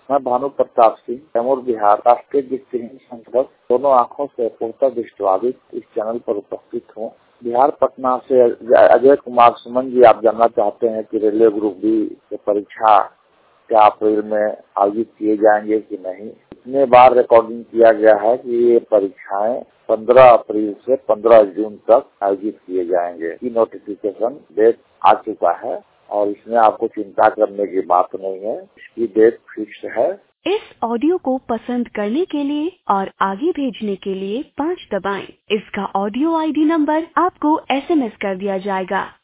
मैं भानु प्रताप सिंह, कैमूर बिहार, राष्ट्रीय दृष्टिहीन संगठन दोनों आँखों से पूर्णतः दृष्टिबाधित इस चैनल पर उपस्थित हूँ। बिहार पटना से अजय कुमार सुमन जी, आप जानना चाहते हैं कि रेलवे ग्रुप डी की परीक्षा क्या अप्रैल में आयोजित किए जाएंगे कि नहीं। इतने बार रिकॉर्डिंग किया गया है कि ये परीक्षाएं 15 अप्रैल से 15 जून तक आयोजित किए जाएंगे। की नोटिफिकेशन डेट आ चुका है और इसमें आपको चिंता करने की बात नहीं है, इसकी डेट फिक्स है। इस ऑडियो को पसंद करने के लिए और आगे भेजने के लिए 5 दबाएं। इसका ऑडियो ID नंबर आपको SMS कर दिया जाएगा।